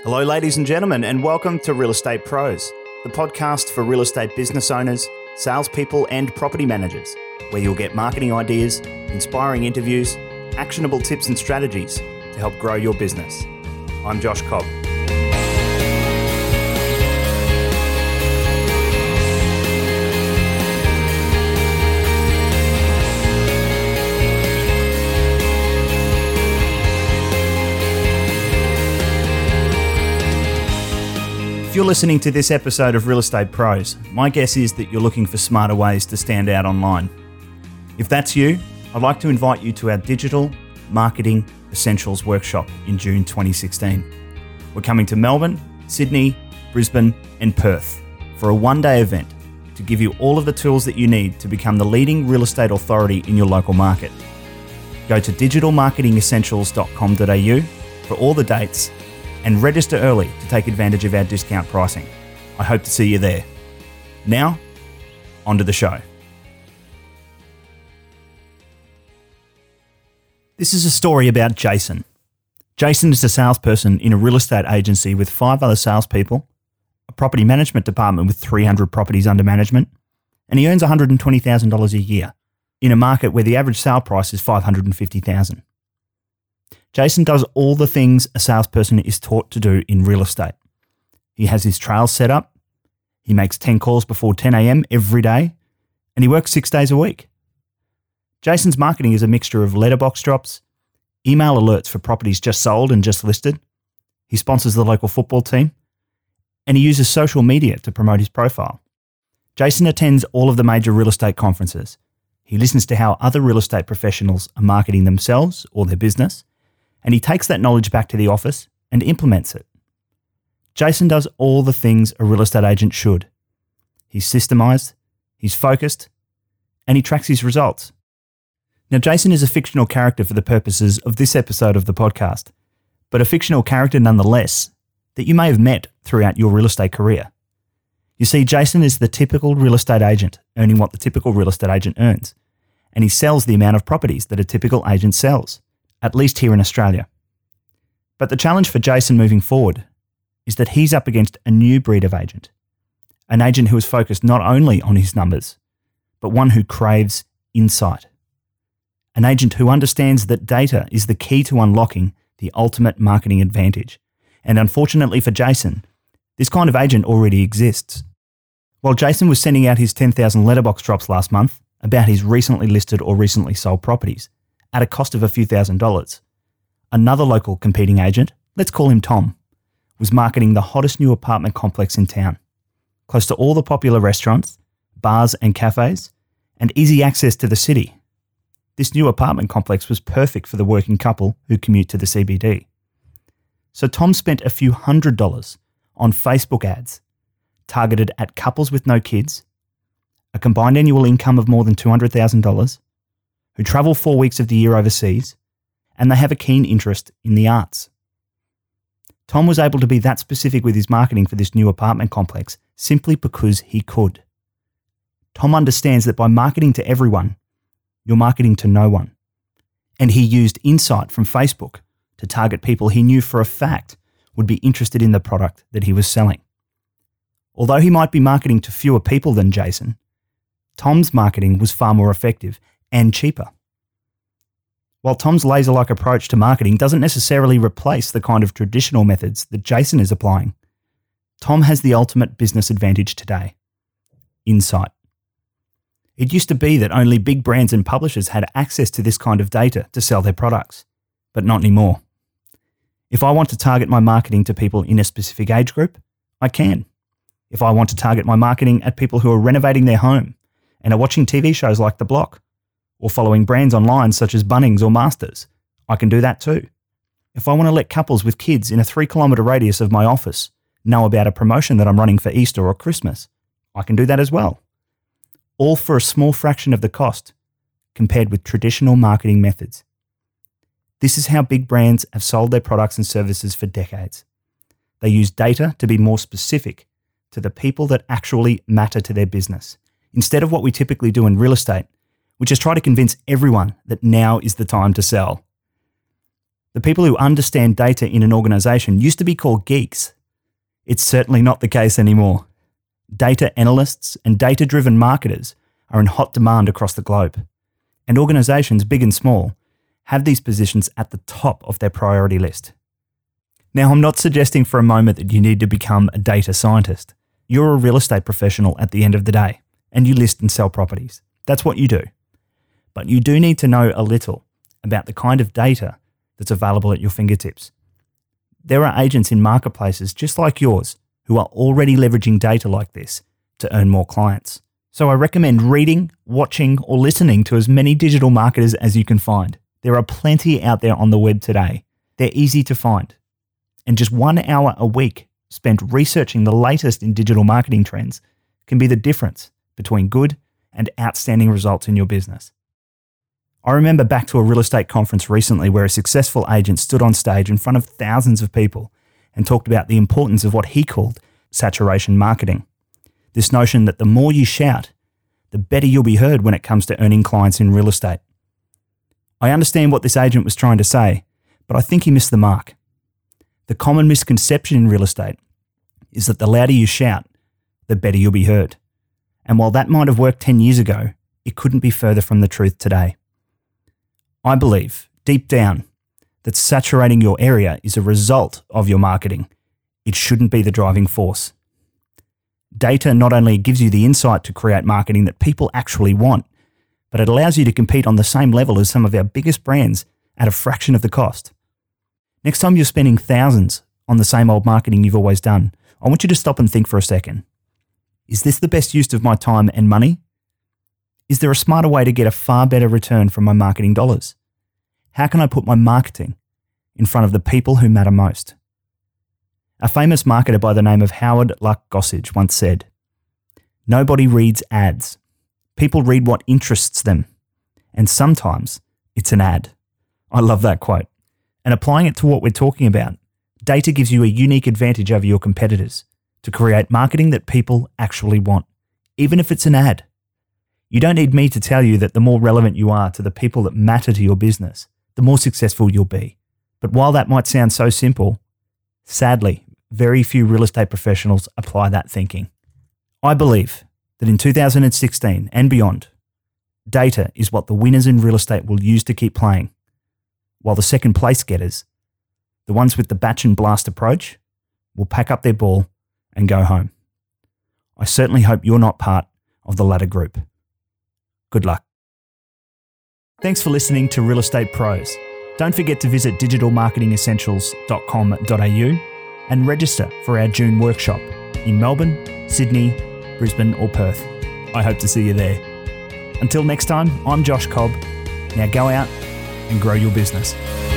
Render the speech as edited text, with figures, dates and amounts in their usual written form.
Hello, ladies and gentlemen, and welcome to Real Estate Pros, the podcast for real estate business owners, salespeople, and property managers, where you'll get marketing ideas, inspiring interviews, actionable tips and strategies to help grow your business. I'm Josh Cobb. If you're listening to this episode of Real Estate Pros, my guess is that you're looking for smarter ways to stand out online. If that's you, I'd like to invite you to our Digital Marketing Essentials Workshop in June 2016. We're coming to Melbourne, Sydney, Brisbane, and Perth for a one-day event to give you all of the tools that you need to become the leading real estate authority in your local market. Go to digitalmarketingessentials.com.au for all the dates and register early to take advantage of our discount pricing. I hope to see you there. Now, on to the show. This is a story about Jason. Jason is a salesperson in a real estate agency with 5 other salespeople, a property management department with 300 properties under management, and he earns $120,000 a year in a market where the average sale price is $550,000. Jason does all the things a salesperson is taught to do in real estate. He has his trails set up, he makes 10 calls before 10 a.m. every day, and he works 6 days a week. Jason's marketing is a mixture of letterbox drops, email alerts for properties just sold and just listed. He sponsors the local football team, and he uses social media to promote his profile. Jason attends all of the major real estate conferences. He listens to how other real estate professionals are marketing themselves or their business, and he takes that knowledge back to the office and implements it. Jason does all the things a real estate agent should. He's systemized, he's focused, and he tracks his results. Now, Jason is a fictional character for the purposes of this episode of the podcast, but a fictional character nonetheless that you may have met throughout your real estate career. You see, Jason is the typical real estate agent earning what the typical real estate agent earns, and he sells the amount of properties that a typical agent sells, at least here in Australia. But the challenge for Jason moving forward is that he's up against a new breed of agent, an agent who is focused not only on his numbers, but one who craves insight, an agent who understands that data is the key to unlocking the ultimate marketing advantage. And unfortunately for Jason, this kind of agent already exists. While Jason was sending out his 10,000 letterbox drops last month about his recently listed or recently sold properties, at a cost of a few $1,000s. Another local competing agent, let's call him Tom, was marketing the hottest new apartment complex in town, close to all the popular restaurants, bars and cafes, and easy access to the city. This new apartment complex was perfect for the working couple who commute to the CBD. So Tom spent a few $100s on Facebook ads targeted at couples with no kids, a combined annual income of more than $200,000, who travel 4 weeks of the year overseas, and they have a keen interest in the arts. Tom was able to be that specific with his marketing for this new apartment complex simply because he could. Tom understands that by marketing to everyone, you're marketing to no one. And he used insight from Facebook to target people he knew for a fact would be interested in the product that he was selling. Although he might be marketing to fewer people than Jason, Tom's marketing was far more effective and cheaper. While Tom's laser-like approach to marketing doesn't necessarily replace the kind of traditional methods that Jason is applying, Tom has the ultimate business advantage today: insight. It used to be that only big brands and publishers had access to this kind of data to sell their products, but not anymore. If I want to target my marketing to people in a specific age group, I can. If I want to target my marketing at people who are renovating their home and are watching TV shows like The Block, or following brands online such as Bunnings or Masters, I can do that too. If I want to let couples with kids in a 3-kilometre radius of my office know about a promotion that I'm running for Easter or Christmas, I can do that as well. All for a small fraction of the cost compared with traditional marketing methods. This is how big brands have sold their products and services for decades. They use data to be more specific to the people that actually matter to their business, instead of what we typically do in real estate, which is try to convince everyone that now is the time to sell. The people who understand data in an organisation used to be called geeks. It's certainly not the case anymore. Data analysts and data-driven marketers are in hot demand across the globe, and organisations, big and small, have these positions at the top of their priority list. Now, I'm not suggesting for a moment that you need to become a data scientist. You're a real estate professional at the end of the day, and you list and sell properties. That's what you do. But you do need to know a little about the kind of data that's available at your fingertips. There are agents in marketplaces just like yours who are already leveraging data like this to earn more clients. So I recommend reading, watching, or listening to as many digital marketers as you can find. There are plenty out there on the web today. They're easy to find. And just 1 hour a week spent researching the latest in digital marketing trends can be the difference between good and outstanding results in your business. I remember back to a real estate conference recently where a successful agent stood on stage in front of thousands of people and talked about the importance of what he called saturation marketing. This notion that the more you shout, the better you'll be heard when it comes to earning clients in real estate. I understand what this agent was trying to say, but I think he missed the mark. The common misconception in real estate is that the louder you shout, the better you'll be heard. And while that might have worked 10 years ago, it couldn't be further from the truth today. I believe, deep down, that saturating your area is a result of your marketing. It shouldn't be the driving force. Data not only gives you the insight to create marketing that people actually want, but it allows you to compete on the same level as some of our biggest brands at a fraction of the cost. Next time you're spending thousands on the same old marketing you've always done, I want you to stop and think for a second. Is this the best use of my time and money? Is there a smarter way to get a far better return from my marketing dollars? How can I put my marketing in front of the people who matter most? A famous marketer by the name of Howard Luck Gossage once said, "Nobody reads ads. People read what interests them, and sometimes it's an ad." I love that quote. And applying it to what we're talking about, data gives you a unique advantage over your competitors to create marketing that people actually want, even if it's an ad. You don't need me to tell you that the more relevant you are to the people that matter to your business, the more successful you'll be. But while that might sound so simple, sadly, very few real estate professionals apply that thinking. I believe that in 2016 and beyond, data is what the winners in real estate will use to keep playing, while the second place getters, the ones with the batch and blast approach, will pack up their ball and go home. I certainly hope you're not part of the latter group. Good luck. Thanks for listening to Real Estate Pros. Don't forget to visit digitalmarketingessentials.com.au and register for our June workshop in Melbourne, Sydney, Brisbane or Perth. I hope to see you there. Until next time, I'm Josh Cobb. Now go out and grow your business.